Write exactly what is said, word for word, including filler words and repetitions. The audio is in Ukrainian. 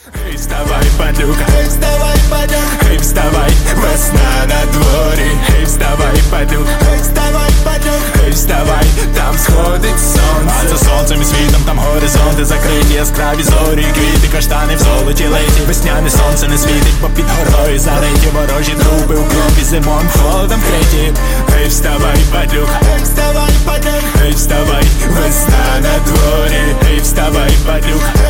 Эй, вставай, падлюка, эй, вставай, падлюка, эй, вставай, весна на дворі, эй, вставай, падлюка, эй, вставай, падлюка, эй, вставай, там сходить сонце. А за сонцем і світом там горизонти закриті, яскраві зорі, квіти, каштани в золоті леті. Весняне сонце не світить, бо під горою зариті ворожі труби у крові, зимом холодом вкриті. Ей, вставай, падлюка, ей, вставай, падлюка, ей, вставай, весна на дворі, ей, вставай, падлюка.